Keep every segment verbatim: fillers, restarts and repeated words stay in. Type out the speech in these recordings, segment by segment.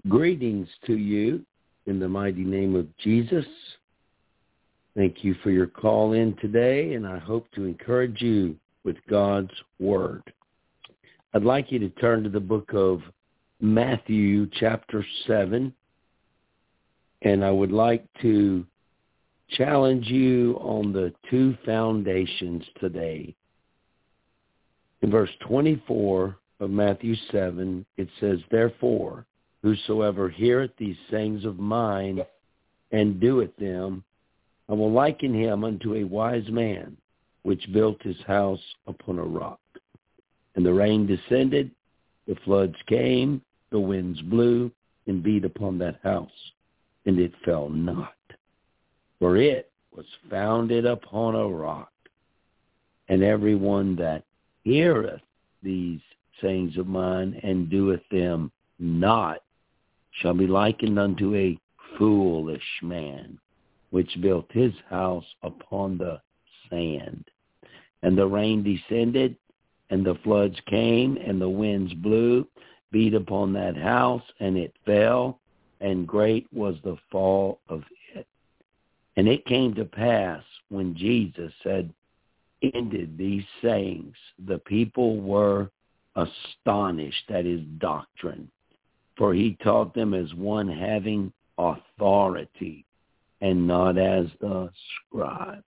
Greetings to you in the mighty name of Jesus. Thank you for your call in today, and I hope to encourage you with God's Word. I'd like you to turn to the book of Matthew chapter seven, and I would like to challenge you on the two foundations today. In verse twenty-four of Matthew seven, it says, "Therefore, whosoever heareth these sayings of mine and doeth them, I will liken him unto a wise man, which built his house upon a rock. And the rain descended, the floods came, the winds blew, and beat upon that house, and it fell not. For it was founded upon a rock. And every one that heareth these sayings of mine and doeth them not shall be likened unto a foolish man, which built his house upon the sand. And the rain descended, and the floods came, and the winds blew, beat upon that house, and it fell, and great was the fall of it. And it came to pass, when Jesus had ended these sayings, the people were astonished at his doctrine. For he taught them as one having authority, and not as the scribes."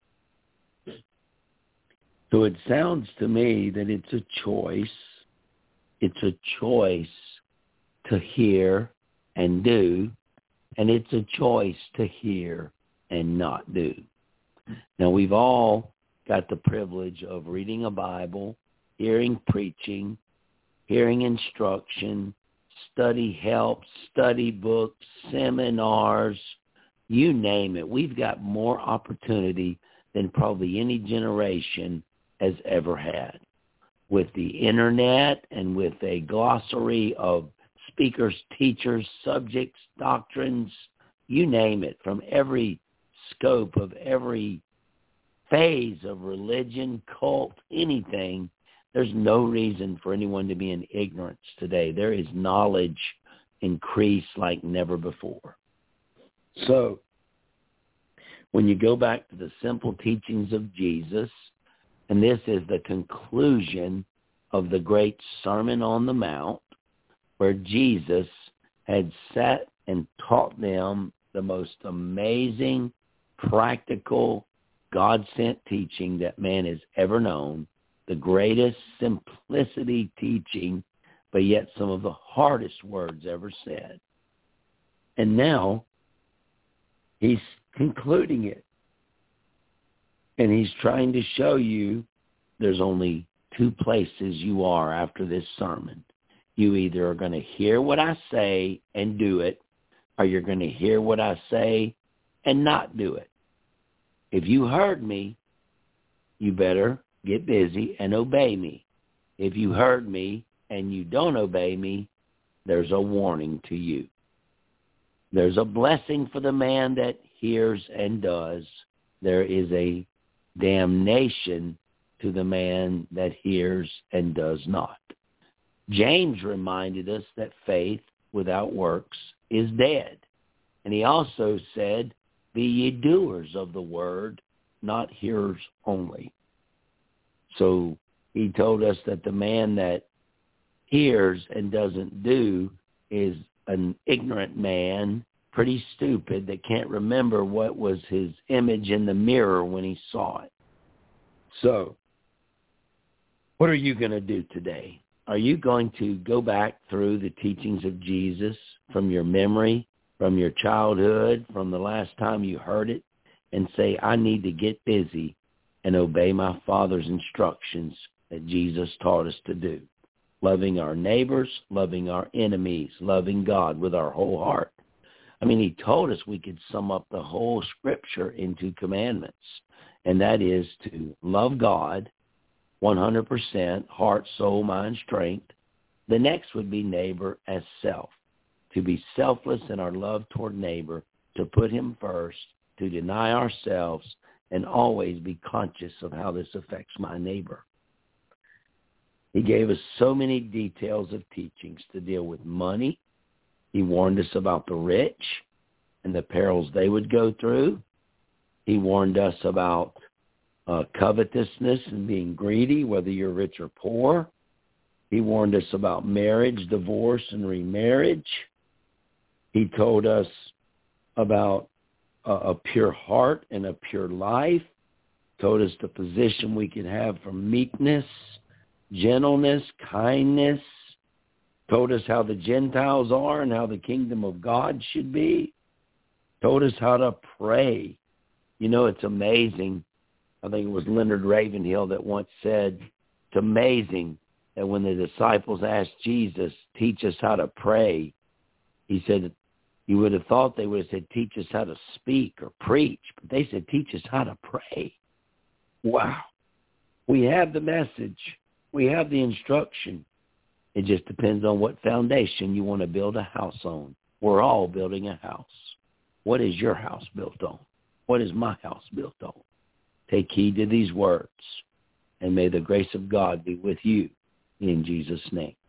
So it sounds to me that it's a choice. It's a choice to hear and do, and it's a choice to hear and not do. Now, we've all got the privilege of reading a Bible, hearing preaching, hearing instruction, study help, study books, seminars, you name it. We've got more opportunity than probably any generation has ever had. With the internet and with a glossary of speakers, teachers, subjects, doctrines, you name it, from every scope of every phase of religion, cult, anything, there's no reason for anyone to be in ignorance today. There is knowledge increased like never before. So, when you go back to the simple teachings of Jesus, and this is the conclusion of the great Sermon on the Mount, where Jesus had sat and taught them the most amazing, practical, God-sent teaching that man has ever known, the greatest simplicity teaching, but yet some of the hardest words ever said. And now he's concluding it. And he's trying to show you there's only two places you are after this sermon. You either are going to hear what I say and do it, or you're going to hear what I say and not do it. If you heard me, you better get busy and obey me. If you heard me and you don't obey me, there's a warning to you. There's a blessing for the man that hears and does. There is a damnation to the man that hears and does not. James reminded us that faith without works is dead. And he also said, "Be ye doers of the word, not hearers only." So he told us that the man that hears and doesn't do is an ignorant man, pretty stupid, that can't remember what was his image in the mirror when he saw it. So, what are you going to do today? Are you going to go back through the teachings of Jesus from your memory, from your childhood, from the last time you heard it, and say, I need to get busy and obey my Father's instructions that Jesus taught us to do? Loving our neighbors, loving our enemies, loving God with our whole heart. I mean, he told us we could sum up the whole Scripture into commandments, and that is to love God one hundred percent, heart, soul, mind, strength. The next would be neighbor as self, to be selfless in our love toward neighbor, to put him first, to deny ourselves, and always be conscious of how this affects my neighbor. He gave us so many details of teachings to deal with money, He warned us about the rich and the perils they would go through. He warned us about uh, covetousness and being greedy, whether you're rich or poor. He warned us about marriage, divorce, and remarriage. He told us about a, a pure heart and a pure life. Told us the position we could have for meekness, gentleness, kindness. Told us how the Gentiles are and how the kingdom of God should be. Told us how to pray. You know, it's amazing. I think it was Leonard Ravenhill that once said, it's amazing that when the disciples asked Jesus, teach us how to pray, he said, you would have thought they would have said, teach us how to speak or preach. But they said, teach us how to pray. Wow. We have the message. We have the instruction. It just depends on what foundation you want to build a house on. We're all building a house. What is your house built on? What is my house built on? Take heed to these words, and may the grace of God be with you in Jesus' name.